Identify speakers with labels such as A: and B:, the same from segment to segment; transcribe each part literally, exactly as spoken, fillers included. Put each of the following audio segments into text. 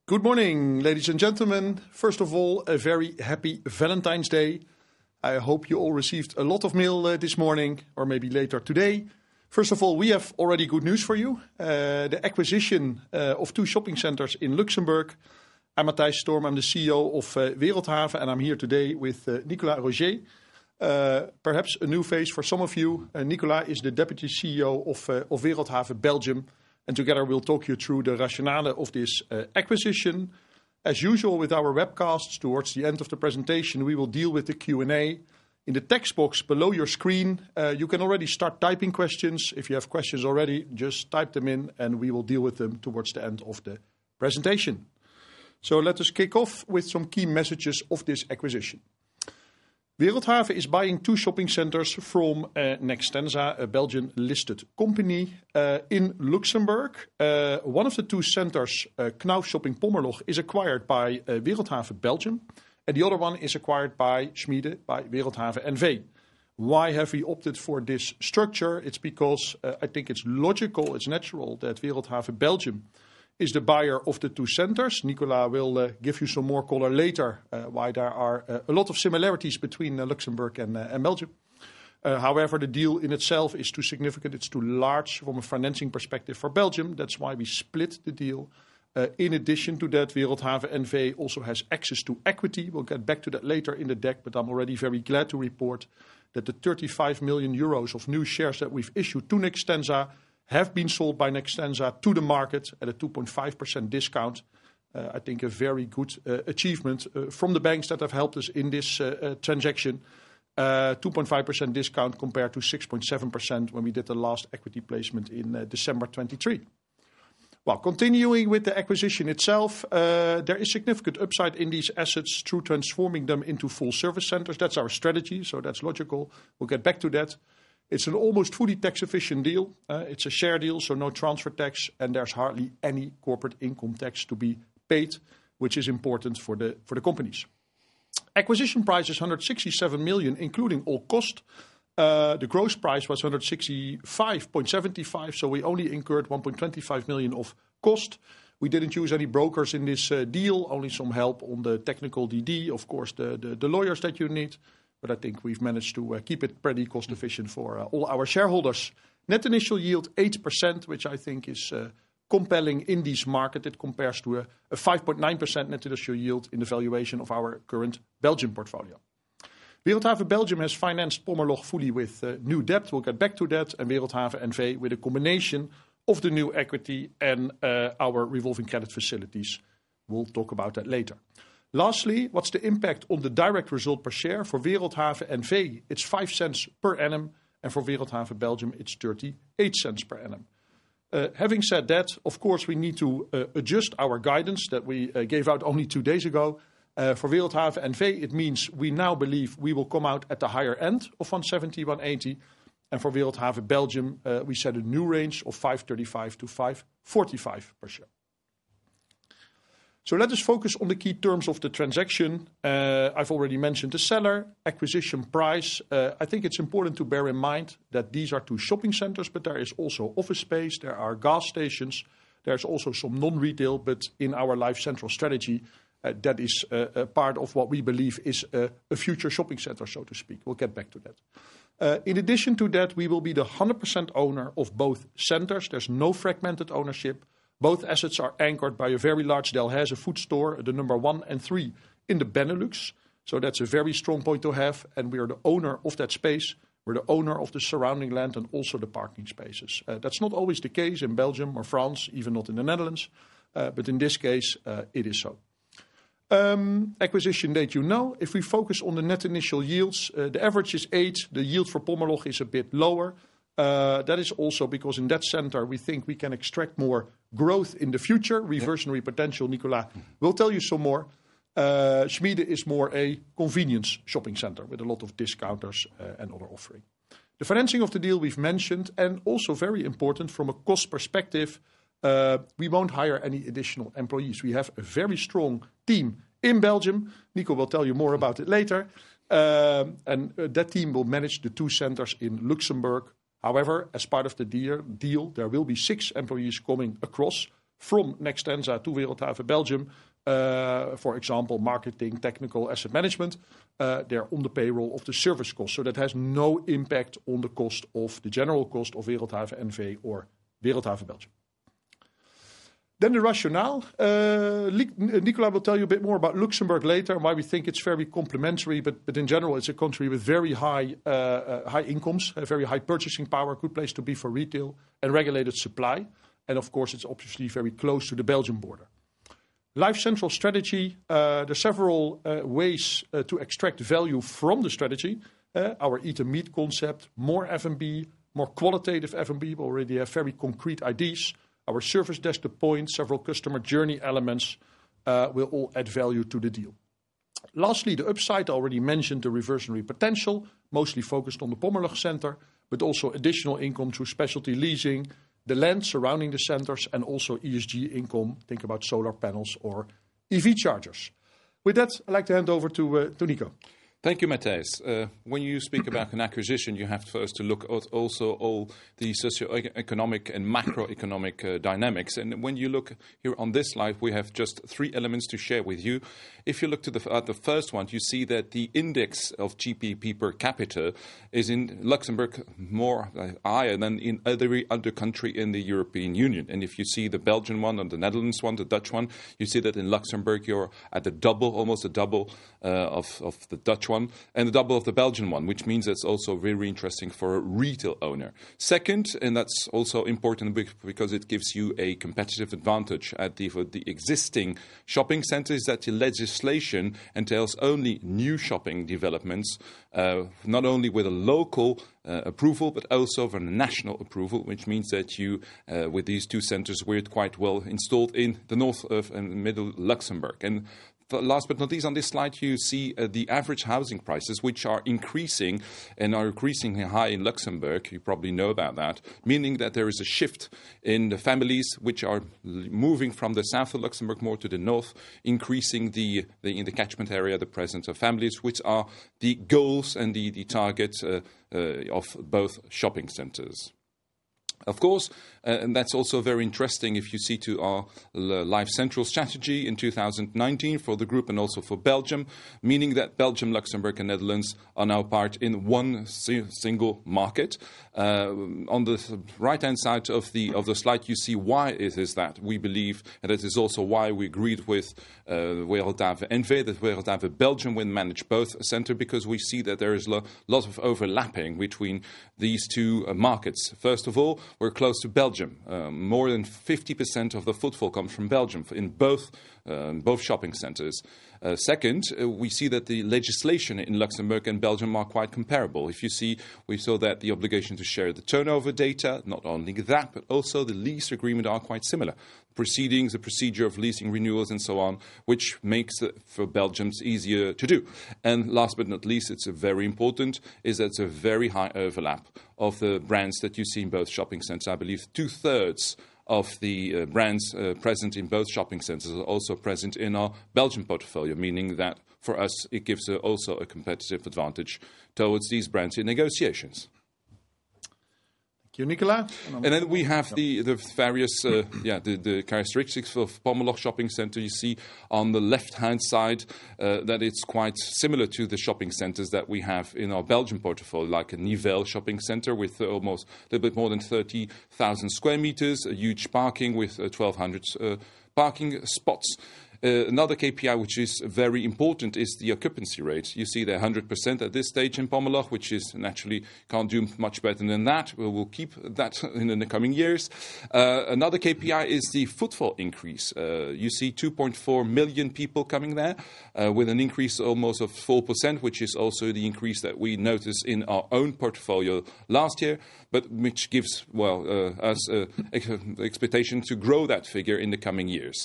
A: Good morning, ladies and gentlemen. First of all, a very happy Valentine's Day. I hope you all received a lot of mail uh, this morning, or maybe later today. First of all, we have already good news for you. Uh, the acquisition uh, of two shopping centers in Luxembourg. I'm Matthijs Storm, I'm the C E O of uh, Wereldhave, and I'm here today with uh, Nicolas Roger. Uh, perhaps a new face for some of you. Uh, Nicolas is the Deputy C E O of, uh, of Wereldhave Belgium. And together we'll talk you through the rationale of this uh, acquisition. As usual with our webcasts, towards the end of the presentation, we will deal with the Q and A. In the text box below your screen, uh, you can already start typing questions. If you have questions already, just type them in and we will deal with them towards the end of the presentation. So let us kick off with some key messages of this acquisition. Wereldhave is buying two shopping centers from uh, Nextensa, a Belgian-listed company uh, in Luxembourg. Uh, one of the two centers, uh, Knauf Shopping Pommerloch, is acquired by uh, Wereldhave Belgium, and the other one is acquired by Schmiede, by Wereldhave N V. Why have we opted for this structure? It's because uh, I think it's logical, it's natural that Wereldhave Belgium is the buyer of the two centers. Nicolas will uh, give you some more color later uh, why there are uh, a lot of similarities between uh, Luxembourg and, uh, and Belgium. Uh, however, the deal in itself is too significant, it's too large from a financing perspective for Belgium. That's why we split the deal. Uh, in addition to that, Wereldhave N V also has access to equity. We'll get back to that later in the deck, but I'm already very glad to report that the thirty-five million euros of new shares that we've issued to Nextensa have been sold by Nextensa to the market at a two point five percent discount. Uh, I think a very good uh, achievement uh, from the banks that have helped us in this uh, uh, transaction. Uh, two point five percent discount compared to six point seven percent when we did the last equity placement in uh, December twenty-three. Well, continuing with the acquisition itself, uh, there is significant upside in these assets through transforming them into full service centers. That's our strategy, so that's logical. We'll get back to that. It's an almost fully tax-efficient deal. Uh, it's a share deal, so no transfer tax, and there's hardly any corporate income tax to be paid, which is important for the for the companies. Acquisition price is one hundred sixty-seven million, including all cost. Uh, the gross price was one hundred sixty-five point seven five, so we only incurred one point two five million of cost. We didn't use any brokers in this uh, deal, only some help on the technical D D, of course, the, the, the lawyers that you need. But I think we've managed to uh, keep it pretty cost efficient for uh, all our shareholders. Net initial yield eight percent, which I think is uh, compelling in this market. It compares to a, a five point nine percent net initial yield in the valuation of our current Belgian portfolio. Wereldhave Belgium has financed Pommerloch fully with uh, new debt. We'll get back to that. And Wereldhave N V with a combination of the new equity and uh, our revolving credit facilities. We'll talk about that later. Lastly, what's the impact on the direct result per share? For Wereldhave N V, it's five cents per annum. And for Wereldhave Belgium, it's thirty-eight cents per annum. Uh, having said that, of course, we need to uh, adjust our guidance that we uh, gave out only two days ago. Uh, for Wereldhave N V, it means we now believe we will come out at the higher end of one seventy, one eighty. And for Wereldhave Belgium, uh, we set a new range of five thirty-five to five forty-five per share. So let us focus on the key terms of the transaction. Uh, I've already mentioned the seller, acquisition price. Uh, I think it's important to bear in mind that these are two shopping centers, but there is also office space, there are gas stations, there's also some non-retail, but in our Life Central strategy, uh, that is uh, a part of what we believe is a, a future shopping center, so to speak. We'll get back to that. Uh, in addition to that, we will be the one hundred percent owner of both centers. There's no fragmented ownership. Both assets are anchored by a very large Delhaize food store, the number one and three in the Benelux. So that's a very strong point to have. And we are the owner of that space. We're the owner of the surrounding land and also the parking spaces. Uh, that's not always the case in Belgium or France, even not in the Netherlands. Uh, but in this case, uh, it is so. Um, acquisition date, you know. If we focus on the net initial yields, uh, the average is eight. The yield for Pommerloch is a bit lower. Uh, that is also because in that center, we think we can extract more growth in the future, reversionary potential. Nicolas will tell you some more. Uh, Schmiede is more a convenience shopping center with a lot of discounters uh, and other offering. The financing of the deal we've mentioned, and also very important from a cost perspective, uh, we won't hire any additional employees. We have a very strong team in Belgium. Nico will tell you more about it later. Uh, and uh, that team will manage the two centers in Luxembourg. However, as part of the deal, there will be six employees coming across from Nextensa to Wereldhave Belgium. Uh, for example, marketing, technical, asset management. Uh, they're on the payroll of the service cost. So that has no impact on the cost of the general cost of Wereldhave N V or Wereldhave Belgium. Then the rationale. Uh, Nicolas will tell you a bit more about Luxembourg later and why we think it's very complementary. But, but in general, it's a country with very high uh, uh, high incomes, a very high purchasing power, good place to be for retail, and regulated supply. And of course, it's obviously very close to the Belgian border. Life Central strategy. Uh, there are several uh, ways uh, to extract value from the strategy. Uh, our Eat and Meet concept, more F and B, more qualitative F and B. We already have very concrete ideas. Our service desk, the point, several customer journey elements uh, will all add value to the deal. Lastly, the upside. I already mentioned the reversionary potential, mostly focused on the Pommerloch Center, but also additional income through specialty leasing, the land surrounding the centers, and also E S G income. Think about solar panels or E V chargers. With that, I'd like to hand over to, uh, to Nico.
B: Thank you, Matthijs. Uh, when you speak about an acquisition, you have first to look at also all the socio-economic and macroeconomic uh, dynamics. And when you look here on this slide, we have just three elements to share with you. If you look to the, at the first one, you see that the index of G D P per capita is in Luxembourg more uh, higher than in every other country in the European Union. And if you see the Belgian one and the Netherlands one, the Dutch one, you see that in Luxembourg you're at the double, almost a double uh, of, of the Dutch one and the double of the Belgian one, which means it's also very interesting for a retail owner. Second, and that's also important because it gives you a competitive advantage at the, for the existing shopping centers, that the legislation entails only new shopping developments, uh, not only with a local uh, approval, but also for national approval, which means that you, uh, with these two centers, we're quite well installed in the north of and middle Luxembourg. And last but not least, on this slide, you see uh, the average housing prices, which are increasing and are increasingly high in Luxembourg. You probably know about that, meaning that there is a shift in the families which are moving from the south of Luxembourg more to the north, increasing the, the in the catchment area the presence of families, which are the goals and the, the target uh, uh, of both shopping centres. Of course, uh, and that's also very interesting if you see to our Life Central strategy in two thousand nineteen for the group and also for Belgium, meaning that Belgium, Luxembourg and Netherlands are now part in one si- single market. Uh, on the right-hand side of the of the slide, you see why it is that we believe, and it is also why we agreed with uh, Wereldhave N V, that Wereldhave Belgium will manage both centre, because we see that there is a lo- lot of overlapping between these two uh, markets. First of all, we're close to Belgium. Um, more than fifty percent of the footfall comes from Belgium in both uh, both shopping centres. Uh, second, uh, we see that the legislation in Luxembourg and Belgium are quite comparable. If you see, we saw that the obligation to share the turnover data, not only that, but also the lease agreement are quite similar. Proceedings, the procedure of leasing renewals and so on, which makes it for Belgians easier to do. And last but not least, it's a very important, is that it's a very high overlap of the brands that you see in both shopping centres. I believe two-thirds of the uh, brands uh, present in both shopping centres are also present in our Belgian portfolio, meaning that for us it gives uh, also a competitive advantage towards these brands in negotiations.
A: Thank you, Nicola.
B: And then we have the, the various uh, yeah, the, the characteristics of Pommerloch Shopping Centre. You see on the left-hand side uh, that it's quite similar to the shopping centres that we have in our Belgian portfolio, like a Nivelles Shopping Centre with uh, almost a little bit more than thirty thousand square metres, a huge parking with uh, twelve hundred uh, parking spots. Uh, another K P I which is very important is the occupancy rate. You see they're one hundred percent at this stage in Pommerloch, which is naturally can't do much better than that. We will keep that in the coming years. Uh, another K P I is the footfall increase. Uh, you see two point four million people coming there uh, with an increase almost of four percent, which is also the increase that we noticed in our own portfolio last year, but which gives, well, uh, us uh, expectation to grow that figure in the coming years.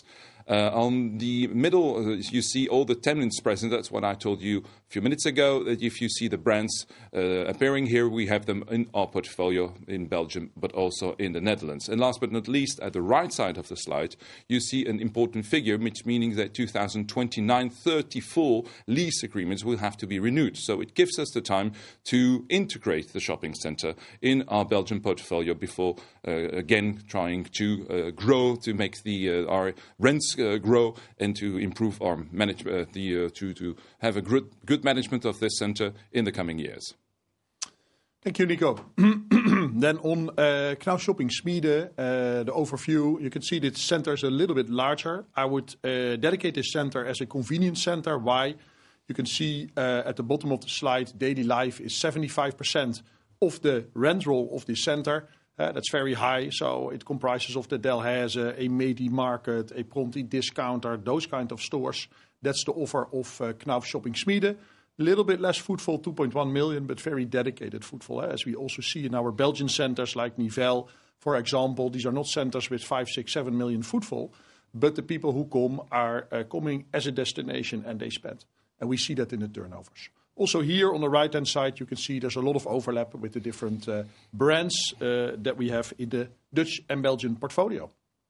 B: Uh, on the middle, uh, you see all the tenants present. That's what I told you a few minutes ago, that if you see the brands uh, appearing here, we have them in our portfolio in Belgium, but also in the Netherlands. And last but not least, at the right side of the slide, you see an important figure, which meaning that two thousand twenty-nine, thirty-four lease agreements will have to be renewed. So it gives us the time to integrate the shopping centre in our Belgian portfolio before, uh, again, trying to uh, grow, to make the uh, our rents uh, grow, and to improve our manage uh, the uh, to to have a good good management of this centre in the coming years.
A: Thank you, Nico. Then on uh, Knauf Shopping Schmiede, uh, the overview, you can see this center is a little bit larger. I would uh, dedicate this center as a convenience center. Why? You can see uh, at the bottom of the slide, daily life is seventy-five percent of the rent roll of this center. Uh, that's very high, so it comprises of the Delhaize, a Medi Market, a Pronti Discounter, those kind of stores. That's the offer of uh, Knauf Shopping Schmiede. A little bit less footfall, two point one million, but very dedicated footfall, eh? As we also see in our Belgian centers like Nivelles, for example. These are not centers with five, six, seven million footfall, but the people who come are uh, coming as a destination and they spend. And we see that in the turnovers. Also here on the right-hand side, you can see there's a lot of overlap with the different uh, brands uh, that we have in the Dutch and Belgian portfolio.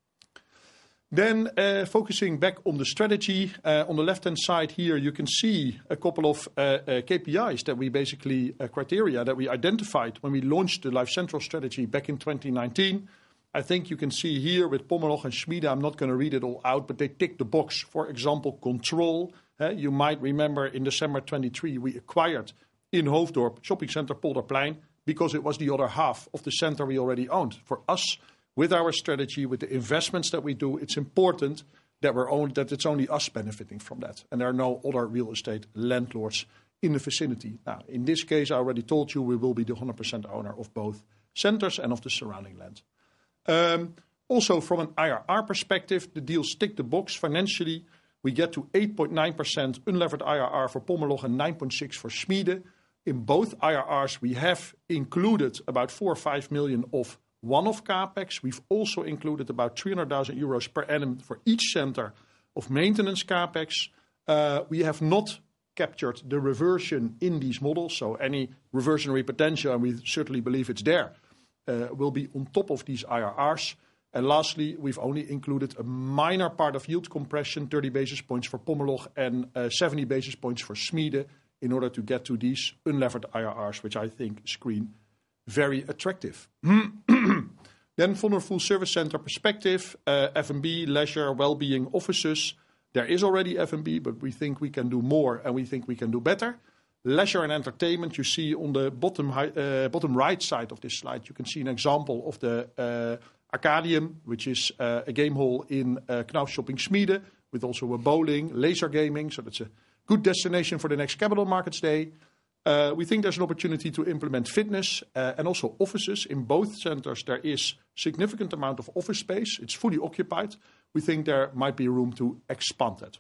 A: Then uh, focusing back on the strategy, uh, on the left-hand side here, you can see a couple of uh, uh, K P Is that we basically, uh, criteria that we identified when we launched the Life Central strategy back in twenty nineteen. I think you can see here with Pommerloch and Schmiede, I'm not going to read it all out, but they tick the box. For example, control. Uh, you might remember in December twenty-three, we acquired in Hoofddorp Shopping Center Polderplein because it was the other half of the center we already owned. For us, with our strategy, with the investments that we do, it's important that we're only, that it's only us benefiting from that. And there are no other real estate landlords in the vicinity. Now, in this case, I already told you we will be the one hundred percent owner of both centers and of the surrounding land. Um, also, from an I R R perspective, the deals tick the box financially. We get to eight point nine percent unlevered I R R for Pommerloch and nine point six for Schmiede. In both I R Rs, we have included about four or five million of one-off capex. We've also included about three hundred thousand euros per annum for each center of maintenance capex. Uh, we have not captured the reversion in these models, so any reversionary potential, and we certainly believe it's there, uh, will be on top of these I R Rs. And lastly, we've only included a minor part of yield compression, thirty basis points for Pommerloch and uh, seventy basis points for Schmiede, in order to get to these unlevered I R Rs, which I think screen very attractive. Then from a full service center perspective, uh, F and B, leisure, well-being, offices. There is already F and B, but we think we can do more and we think we can do better. Leisure and entertainment, you see on the bottom, uh, bottom right side of this slide, you can see an example of the uh, Arcadium, which is uh, a game hall in uh, Knauf Shopping Schmiede, with also a bowling, laser gaming, so that's a good destination for the next Capital Markets Day. Uh, we think there's an opportunity to implement fitness uh, and also offices. In both centers, there is significant amount of office space. It's fully occupied. We think there might be room to expand that.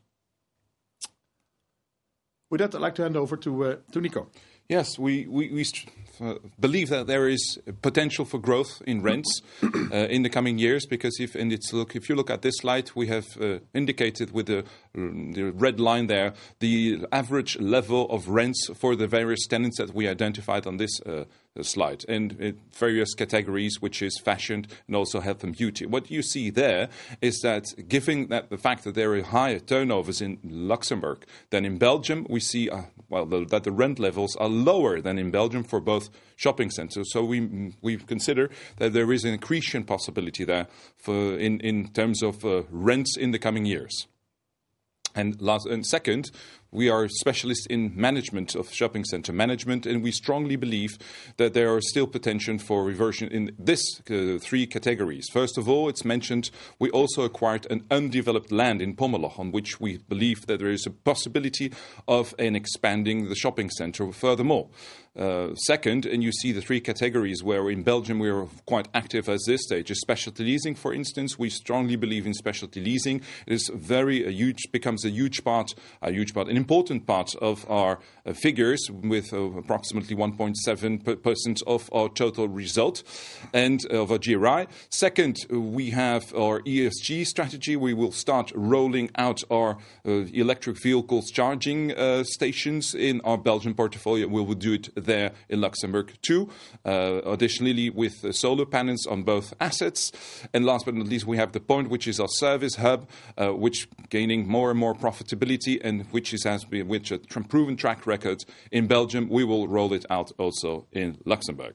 A: With that, I'd like to hand over to, uh, to Nico.
B: Yes, we, we, we uh, believe that there is potential for growth in rents uh, in the coming years, because if and it's look if you look at this slide, we have uh, indicated with the, the red line there the average level of rents for the various tenants that we identified on this uh, slide, and in various categories, which is fashion and also health and beauty. What you see there is that, given that the fact that there are higher turnovers in Luxembourg than in Belgium, we see uh, well the, that the rent levels are lower than in Belgium for both shopping centers. So we we consider that there is an accretion possibility there for in in terms of uh, rents in the coming years. And last and second, we are specialists in management of shopping center management, and we strongly believe that there are still potential for reversion in this uh, three categories. First of all, it's mentioned we also acquired an undeveloped land in Pommerloch, on which we believe that there is a possibility of an expanding the shopping center furthermore. Uh, second, and you see the three categories where in Belgium we are quite active at this stage, is specialty leasing, for instance. We strongly believe in specialty leasing. It is very a huge becomes a huge part, a huge part, an important part of our uh, figures, with uh, approximately one point seven percent of our total result and of our G R I. Second, we have our E S G strategy. We will start rolling out our uh, electric vehicles charging uh, stations in our Belgian portfolio. We will do it there in Luxembourg too. Uh, additionally, with uh, solar panels on both assets. And last but not least, we have the Point, which is our service hub, uh, which gaining more and more profitability, and which is has been which a tr- proven track record in Belgium. We will roll it out also in Luxembourg.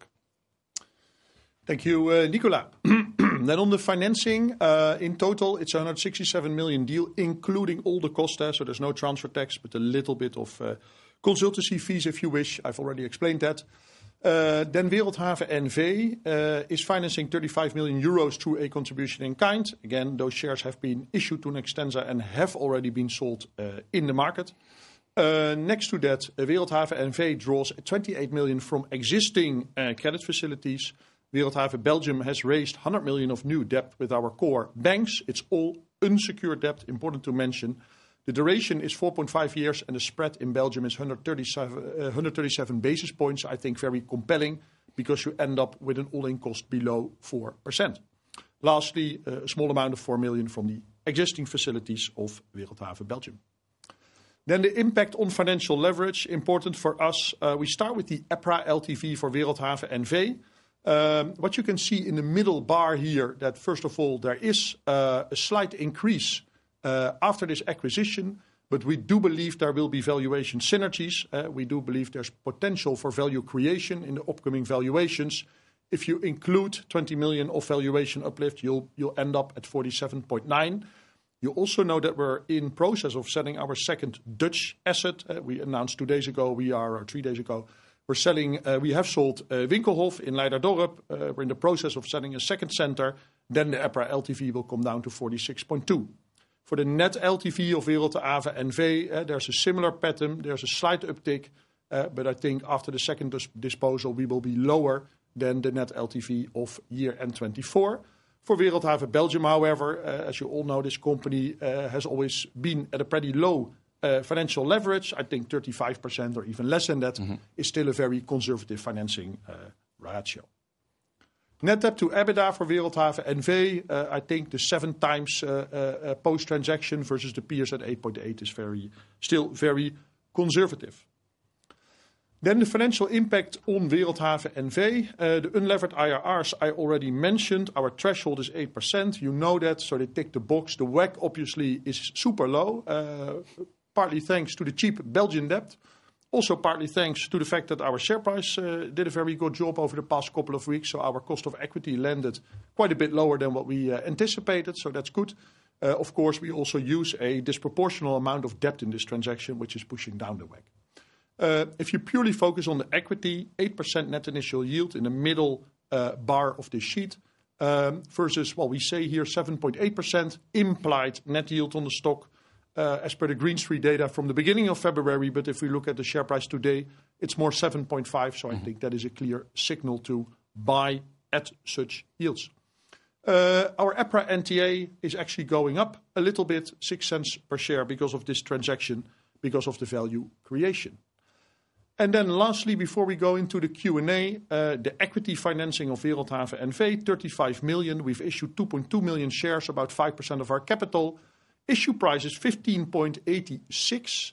A: Thank you, uh, Nicolas. Then on the financing, uh, in total, it's a one hundred sixty-seven million deal, including all the costs there. So there's no transfer tax, but a little bit of uh, consultancy fees if you wish. I've already explained that. Uh, then Wereldhave N V uh, is financing thirty-five million euros through a contribution in kind. Again, those shares have been issued to Nextensa and have already been sold uh, in the market. Uh, next to that, uh, Wereldhave N V draws twenty-eight million from existing uh, credit facilities. Wereldhave Belgium has raised one hundred million of new debt with our core banks. It's all unsecured debt, important to mention. The duration is four point five years and the spread in Belgium is one hundred thirty-seven, uh, one hundred thirty-seven basis points. I think very compelling because you end up with an all-in cost below four percent. Lastly, uh, a small amount of four million from the existing facilities of Wereldhave Belgium. Then the impact on financial leverage, important for us. Uh, we start with the EPRA L T V for Wereldhave N V. Um, what you can see in the middle bar here, that first of all, there is uh, a slight increase uh, after this acquisition, but we do believe there will be valuation synergies. Uh, we do believe there's potential for value creation in the upcoming valuations. If you include twenty million of valuation uplift, you'll, you'll end up at forty-seven point nine. You also know that we're in process of selling our second Dutch asset. Uh, we announced two days ago, we are, or three days ago, We're selling. Uh, we have sold uh, Winkelhof in Leiderdorp. Uh, we're in the process of selling a second center. Then the EPRA L T V will come down to forty-six point two. For the net L T V of Wereldhave N V, uh, there's a similar pattern. There's a slight uptick, uh, but I think after the second dis- disposal, we will be lower than the net L T V of year-end twenty-four. For Wereldhave Belgium, however, uh, as you all know, this company uh, has always been at a pretty low Uh, financial leverage. I think thirty-five percent or even less than that mm-hmm. is still a very conservative financing uh, ratio. Net debt to EBITDA for Wereldhave N V, uh, I think the seven times uh, uh, post-transaction versus the peers at eight point eight is very, still very conservative. Then the financial impact on Wereldhave N V. Uh, the unlevered I R Rs I already mentioned. Our threshold is eight percent. You know that, so they tick the box. The W A C obviously is super low. Uh, partly thanks to the cheap Belgian debt. Also partly thanks to the fact that our share price uh, did a very good job over the past couple of weeks. So our cost of equity landed quite a bit lower than what we uh, anticipated. So that's good. Uh, of course, we also use a disproportional amount of debt in this transaction, which is pushing down the W A C. Uh, if you purely focus on the equity, eight percent net initial yield in the middle uh, bar of this sheet um, versus, well, we say here seven point eight percent implied net yield on the stock. Uh, as per the Green Street data from the beginning of February, but if we look at the share price today, it's more seven point five, so mm-hmm. I think that is a clear signal to buy at such yields. Uh, our EPRA N T A is actually going up a little bit, six cents per share because of this transaction, because of the value creation. And then lastly, before we go into the Q and A, uh, the equity financing of Wereldhave N V, thirty-five million. We've issued two point two million shares, about five percent of our capital. Issue price is fifteen point eight six.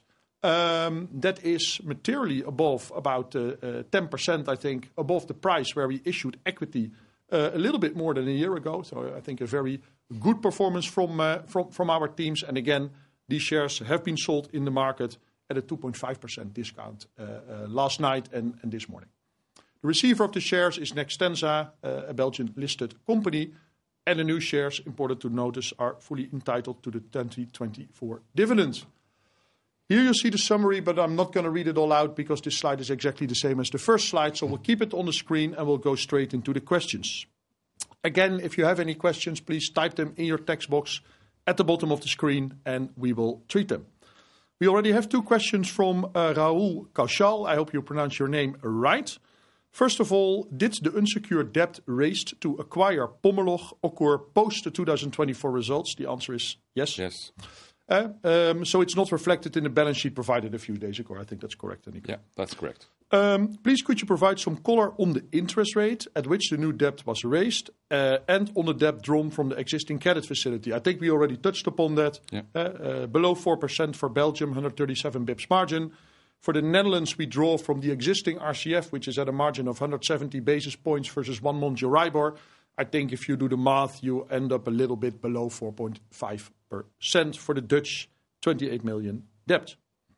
A: Um, that is materially above about uh, uh, ten percent, I think, above the price where we issued equity uh, a little bit more than a year ago. So I think a very good performance from, uh, from, from our teams. And again, these shares have been sold in the market at a two point five percent discount uh, uh, last night and, and this morning. The receiver of the shares is Nextensa, uh, a Belgian listed company. And the new shares, important to notice, are fully entitled to the twenty twenty-four dividend. Here you see the summary, but I'm not going to read it all out because this slide is exactly the same as the first slide. So we'll keep it on the screen and we'll go straight into the questions. Again, if you have any questions, please type them in your text box at the bottom of the screen and we will treat them. We already have two questions from uh, Raoul Kaushal. I hope you pronounce your name right. First of all, did the unsecured debt raised to acquire Pommerloch occur post the two thousand twenty-four results? The answer is yes.
B: Yes.
A: Uh, um, so it's not reflected in the balance sheet provided a few days ago. I think that's correct, Nico.
B: Yeah, that's correct.
A: Um, please could you provide some color on the interest rate at which the new debt was raised uh, and on the debt drawn from the existing credit facility? I think we already touched upon that.
B: Yeah.
A: Uh, uh, below four percent for Belgium, one hundred thirty-seven bips margin. For the Netherlands, we draw from the existing R C F, which is at a margin of one hundred seventy basis points versus one month Euribor. I think if you do the math, you end up a little bit below four point five percent for the Dutch twenty-eight million debt.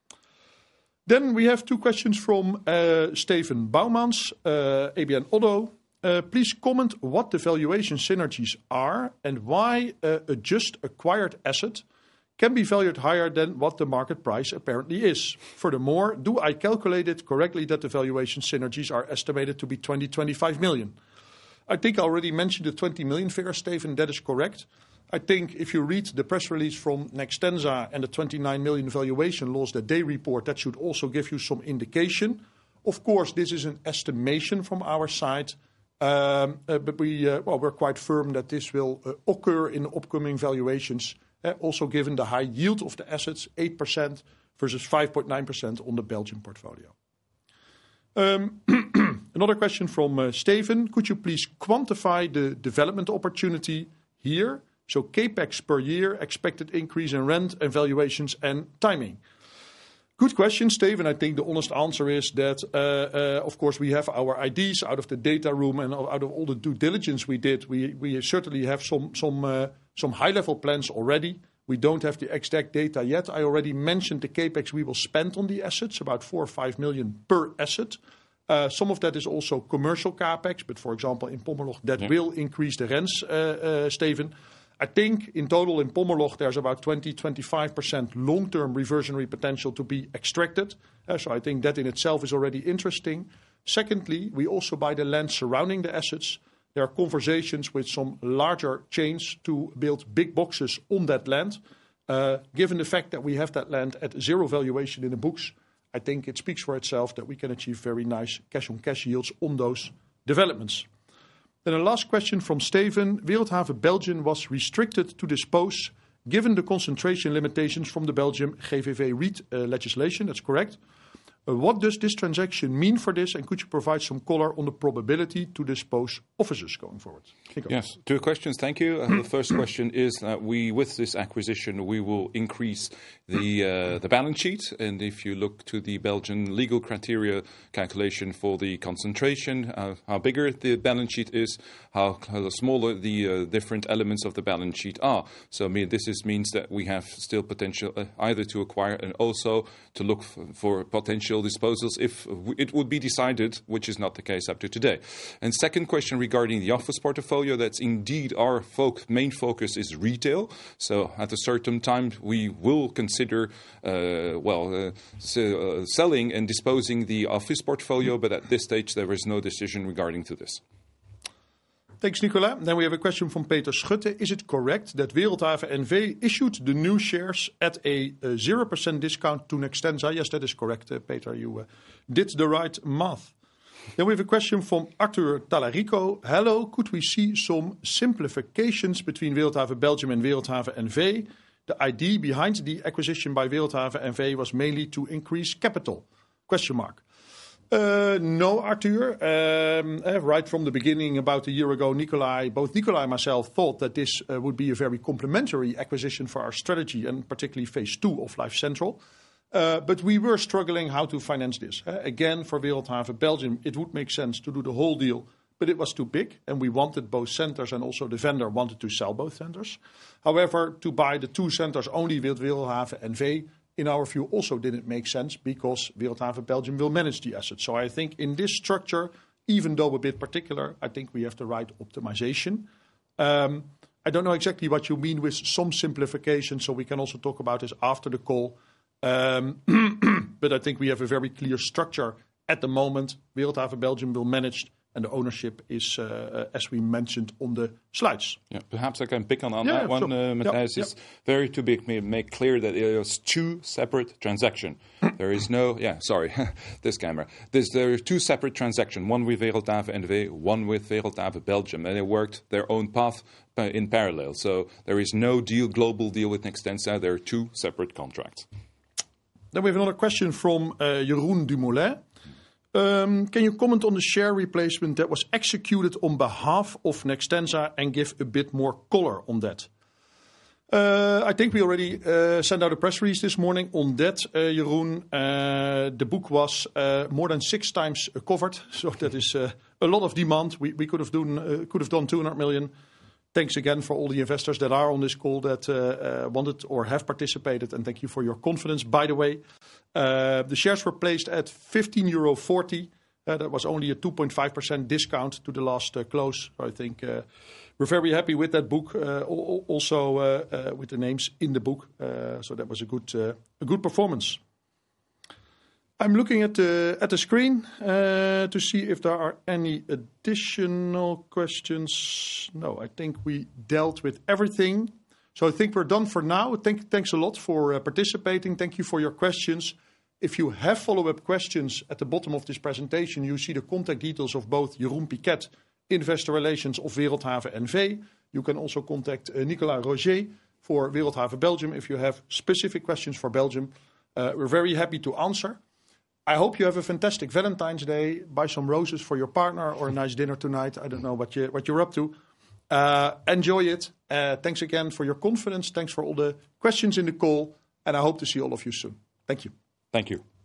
A: Then we have two questions from uh, Steven Boumans, uh, A B N Oddo. Uh, please comment what the valuation synergies are and why uh, a just acquired asset can be valued higher than what the market price apparently is. Furthermore, do I calculate it correctly that the valuation synergies are estimated to be twenty, twenty-five million? I think I already mentioned the twenty million figure, Steven. That is correct. I think if you read the press release from Nextensa and the twenty-nine million valuation loss that they report, that should also give you some indication. Of course, this is an estimation from our side, um, uh, but we, uh, well, we're quite firm that this will uh, occur in upcoming valuations, uh, also given the high yield of the assets, eight percent versus five point nine percent on the Belgian portfolio. Um, another question from uh, Steven. Could you please quantify the development opportunity here? So capex per year, expected increase in rent and valuations and timing. Good question, Steven. I think the honest answer is that, uh, uh, of course, we have our I Ds out of the data room and out of all the due diligence we did. We we certainly have some some uh, some high-level plans already. We don't have the exact data yet. I already mentioned the capex we will spend on the assets, about four or five million per asset. Uh, some of that is also commercial capex, but for example, in Pommerloch, that yeah. will increase the rents, uh, uh, Steven. I think in total in Pommerloch there's about twenty to twenty-five percent long-term reversionary potential to be extracted. Uh, so I think that in itself is already interesting. Secondly, we also buy the land surrounding the assets. There are conversations with some larger chains to build big boxes on that land. Uh, given the fact that we have that land at zero valuation in the books, I think it speaks for itself that we can achieve very nice cash-on-cash yields on those developments. Then a last question from Steven. Wereldhave Belgium was restricted to dispose given the concentration limitations from the Belgium G V V REIT uh, legislation. That's correct. Uh, what does this transaction mean for this? And could you provide some color on the probability to dispose offices going forward?
B: Yes, two questions. Thank you. Uh, the first question is that we, with this acquisition, we will increase the uh, the balance sheet. And if you look to the Belgian legal criteria calculation for the concentration, uh, how bigger the balance sheet is, how, how smaller the uh, different elements of the balance sheet are. So, I mean, this is, means that we have still potential uh, either to acquire and also to look for, for potential disposals if it would be decided, which is not the case up to today. And second question regarding the office portfolio, that's indeed our fo- main focus is retail. So at a certain time we will consider uh, well uh, so, uh, selling and disposing the office portfolio, but at this stage there is no decision regarding to this.
A: Thanks, Nicolas. Then we have a question from Peter Schutte. Is it correct that Wereldhave N V issued the new shares at a uh, zero percent discount to Nextensa? Yes, that is correct, uh, Peter. You uh, did the right math. Then we have a question from Arthur Talarico. Hello, could we see some simplifications between Wereldhave Belgium and Wereldhave N V? The idea behind the acquisition by Wereldhave N V was mainly to increase capital? Question mark. Uh, no, Arthur. Um, uh, right from the beginning, about a year ago, Nicolai, both Nicolai and myself thought that this uh, would be a very complementary acquisition for our strategy and particularly phase two of Life Central. Uh, but we were struggling how to finance this. Uh, again, for Wereldhave Belgium, it would make sense to do the whole deal, but it was too big and we wanted both centers and also the vendor wanted to sell both centers. However, to buy the two centers only with Wereldhave N V, in our view, also didn't make sense because Wereldhave Belgium will manage the assets. So I think in this structure, even though a bit particular, I think we have the right optimization. Um, I don't know exactly what you mean with some simplification, so we can also talk about this after the call. Um, but I think we have a very clear structure at the moment. Wereldhave Belgium will manage, and the ownership is, uh, as we mentioned on the slides.
B: Yeah, perhaps I can pick on, on
A: yeah,
B: that one,
A: sure.
B: uh, Matthijs.
A: Yeah,
B: it's
A: yeah.
B: very to be make clear that it was two separate transactions. There is no, yeah, sorry, this camera. There's, there are two separate transactions, one with Wereldhave N V, one with Wereldhave Belgium, and they worked their own path in parallel. So there is no deal, global deal with Nextensa. There are two separate contracts.
A: Then we have another question from uh, Jeroen Dumoulin. Um, can you comment on the share replacement that was executed on behalf of Nextensa and give a bit more color on that? Uh, I think we already uh, sent out a press release this morning on that, uh, Jeroen. Uh, the book was uh, more than six times uh, covered, so that is uh, a lot of demand. We, we could have done uh, could have done two hundred million. Thanks again for all the investors that are on this call that uh, uh, wanted or have participated, and thank you for your confidence. By the way, uh, the shares were placed at fifteen euro forty. Uh, that was only a two point five percent discount to the last uh, close. So I think uh, we're very happy with that book. Uh, also uh, uh, with the names in the book. Uh, so that was a good uh, a good performance. I'm looking at the at the screen uh, to see if there are any additional questions. No, I think we dealt with everything. So I think we're done for now. Thank, thanks a lot for uh, participating. Thank you for your questions. If you have follow-up questions, at the bottom of this presentation, you see the contact details of both Jeroen Piquet, Investor Relations of Wereldhave N V. You can also contact uh, Nicolas Roger for Wereldhave Belgium if you have specific questions for Belgium. Uh, we're very happy to answer. I hope you have a fantastic Valentine's Day. Buy some roses for your partner or a nice dinner tonight. I don't know what, you, what you're up to. Uh, enjoy it. Uh, thanks again for your confidence. Thanks for all the questions in the call. And I hope to see all of you soon. Thank you.
B: Thank you.